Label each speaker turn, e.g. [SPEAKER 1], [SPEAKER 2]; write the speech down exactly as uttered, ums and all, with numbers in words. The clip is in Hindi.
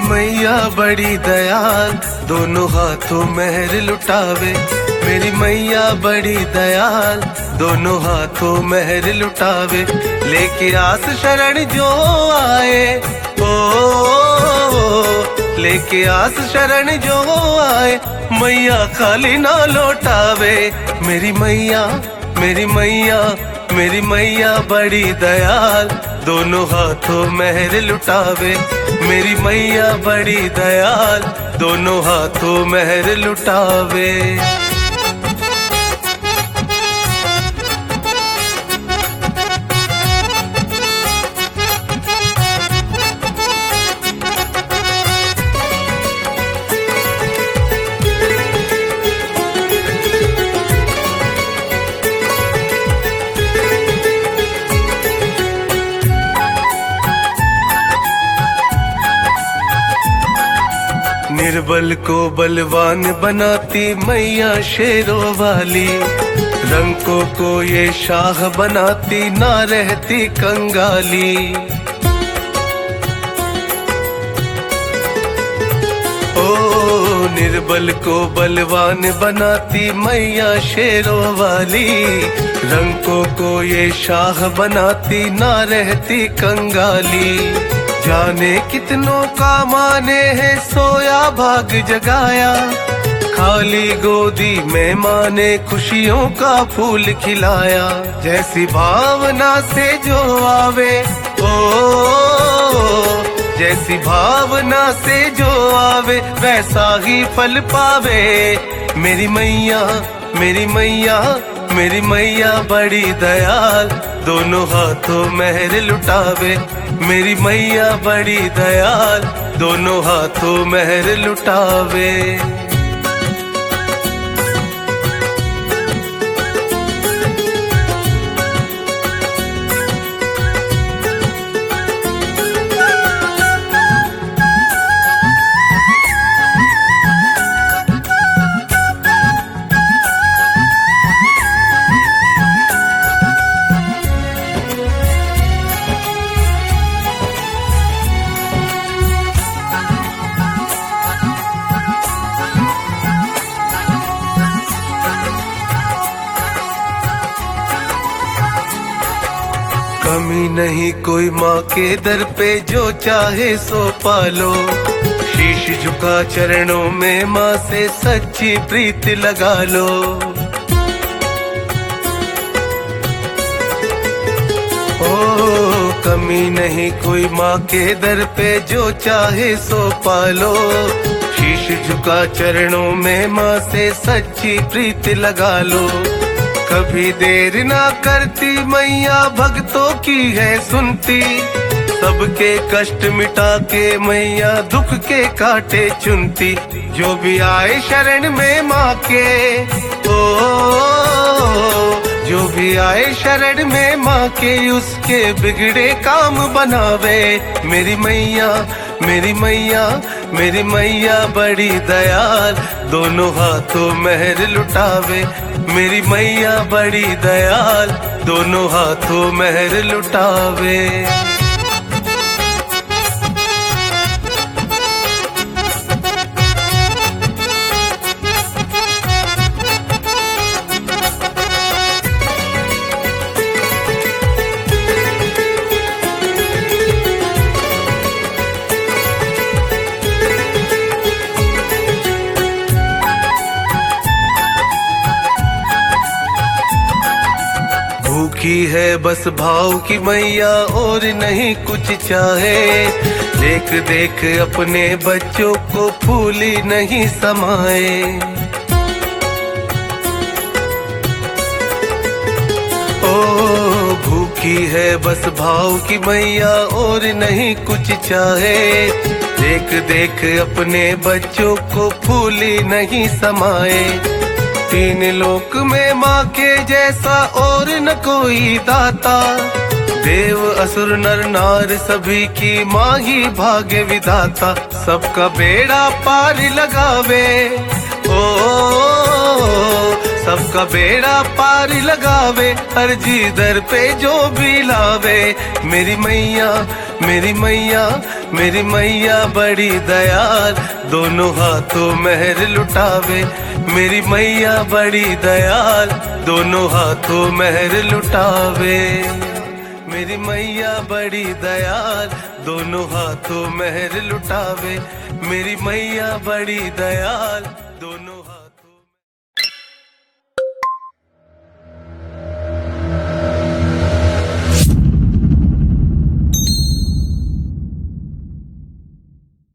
[SPEAKER 1] मैया बड़ी दयाल, दोनों हाथों मेहर लुटावे। मेरी मैया बड़ी दयाल, दोनों हाथों मेहर लुटावे। लेके आस शरण जो आए, ओ, ओ, ओ लेके आस शरण जो आए, मैया खाली ना लौटावे। मेरी मैया मेरी मैया मेरी मैया बड़ी दयाल, दोनों हाथों मेहर लुटावे। मेरी मैया बड़ी दयाल, दोनों हाथों मेहर लुटावे। निर्बल को बलवान बनाती मैया शेरों वाली, रंकों को ये शाह बनाती ना रहती कंगाली। ओ निर्बल को बलवान बनाती मैया शेरों वाली, रंकों को ये शाह बनाती ना रहती कंगाली। जाने कितनों का माने है सोया भाग जगाया, खाली गोदी में माँ ने खुशियों का फूल खिलाया। जैसी भावना से जो आवे, ओ, जैसी भावना से जो आवे वैसा ही फल पावे। मेरी मैया मेरी मैया मेरी मैया बड़ी दयाल, दोनों हाथों मेहर लुटावे। मेरी मैया बड़ी दयाल, दोनों हाथों मेहर लुटावे। कमी नहीं कोई माँ के दर पे, जो चाहे सो पालो। शीश झुका चरणों में माँ से सच्ची प्रीत लगा लो। ओ कमी नहीं कोई माँ के दर पे, जो चाहे सो पालो। शीश झुका चरणों में माँ से सच्ची प्रीत लगा लो। कभी देर ना करती मैया, भक्तों की है सुनती। सबके कष्ट मिटा के मैया दुख के कांटे चुनती। जो भी आए शरण में माँ के, ओ, जो भी आए शरण में माँ के, उसके बिगड़े काम बनावे। मेरी मैया मेरी मैया मेरी मैया बड़ी दयाल, दोनों हाथों मेहर लुटावे। मेरी मैया बड़ी दयाल, दोनों हाथों मेहर लुटावे। भूखी है बस भाव की मैया, और नहीं कुछ चाहे। देख देख अपने बच्चों को फूली नहीं समाए। ओ भूखी है बस भाव की मैया, और नहीं कुछ चाहे। देख देख अपने बच्चों को फूली नहीं समाए। तीन लोक में माँ के जैसा और न कोई दाता। देव असुर नर नार सभी की माँ ही भाग्य विधाता। सबका बेड़ा पार लगावे, ओ, सबका बेड़ा पार लगावे। अर्जी दर पे जो भी लावे। मेरी मैया मेरी मैया मेरी मैया बड़ी दयाल, दोनों हाथों मेहर लुटावे। मेरी मैया बड़ी दयाल, दोनों हाथों मेहर लुटावे। मेरी मैया बड़ी दयाल, दोनों हाथों मेहर लुटावे। मेरी मैया बड़ी दयाल, दोनों